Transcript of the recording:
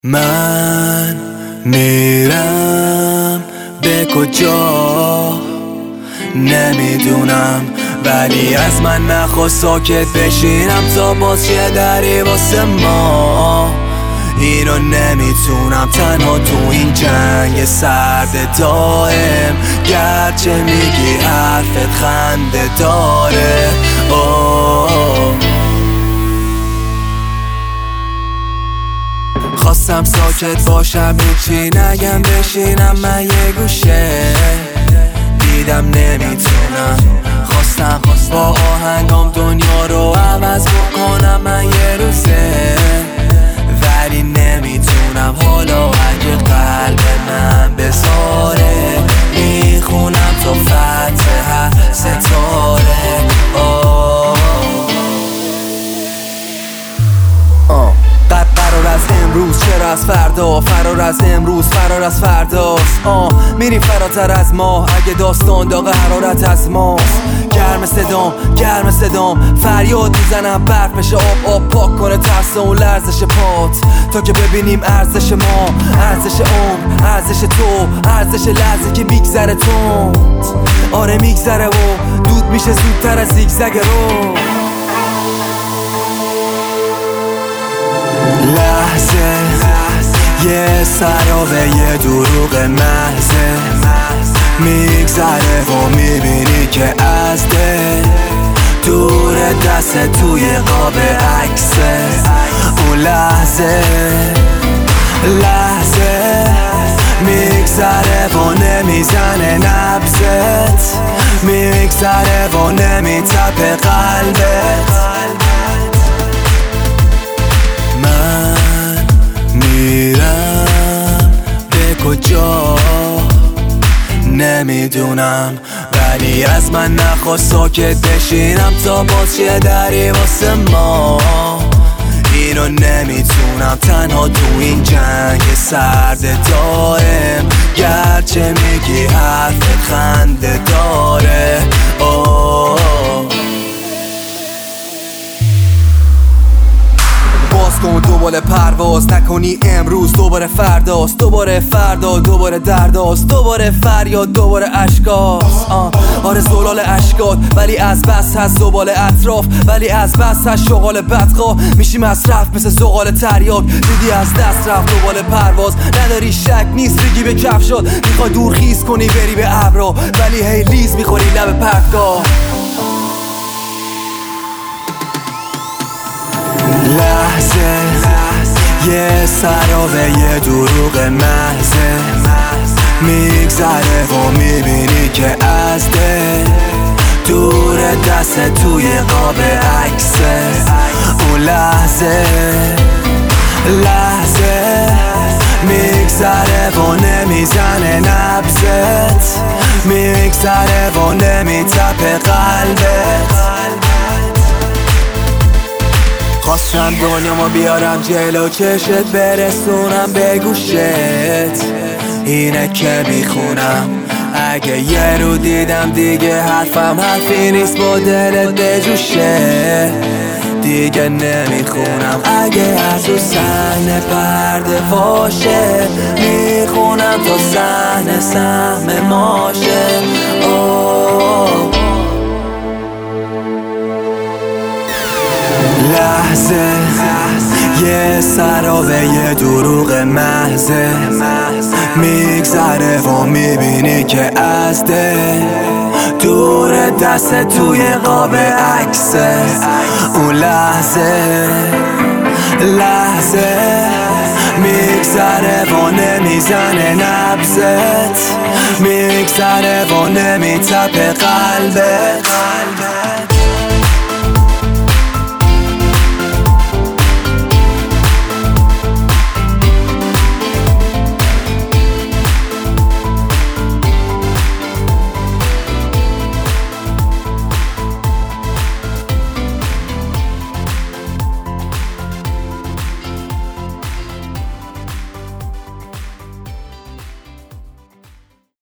من میرم به کجا نمیدونم، ولی از من نخواست ساکت بشینم تا باز شه دری واسه ما. اینو نمیتونم تنها تو این جنگ سرد دائم، گرچه میگی حرفت خنده داره. خواستم ساکت باشم هیچی نگم بشینم من یه گوشه، دیدم نمیتونم. خواستم با آهنگام دنیا رو عوض بکنم من یه روزه، ولی نمیتونم. حالا اگه قلب من بذاره میخونم تو فتح ستاره. قرار از امروز چرا از فردا، فرار از امروز فرار از فرداست. میریم فراتر از ما اگه داستان داغ حرارت از ماست. گرم صدام فریاد میزنم برف بشه آب پاک کنه ترس اون لرزش پات، تا که ببینیم ارزش ما، ارزش عمر، ارزش تو، ارزش لحظه که میگذره تند. آره میگذره و دود میشه زودتر از زیگزگ رو. لحظه یه سرابه یه دروغ محضه، میگذره و میبینی که از دل دور دست توی قاب عکسه. اون لحظه میگذره و نمیزنه نبضت، میگذره و نمیتپه قلبت. من میرم به کجا نمیدونم، ولی از من نخواست ساکت بشینم تا باز شه دری واسه ما. اینو نمیتونم تنها تو این جنگ سرد دائم، گرچه میگی حرفت خنده داره. باز کن دوباره پرواز نکنی امروز دوباره فرداست، دوباره فردا دوباره درداست، دوباره فریاد دوباره اشکاست. آره زلال اشکات، ولی از بس هست زبال اطراف، ولی از بس هست شغال بدخواه. میشی مصرف مثل زغال تریاک، دیدی از دست رفت دوباره پرواز. نداری شک نیست ریگی به کفشات، میخوای دور خیز کنی بری به ابرا، ولی هی لیز میخوری لب پرتگاه. لحظه یه سرابه یه دروغ محضه، میگذره و میبینی که از دل دور دست توی قاب عکسه. اون لحظه میگذره و نمیزنه نبضت، میگذره و نمیتپه قلبت. خواستم دنیامو بیارم جلو چشت، برسونم به گوشت. اینه که میخونم اگه یه رو دیدم دیگه حرفم حرفی نیست با دلت بجوشه. دیگه نمیخونم اگه از اون صحنه پرده باشه، میخونم تا صحنه سهم ماشه. لحظه یه سرابه یه دروغ محضه، میگذره و میبینی که از دل دور دست توی قاب عکسه. اون لحظه میگذره و نمیزنه نبضت، میگذره و نمیتپه قلبت.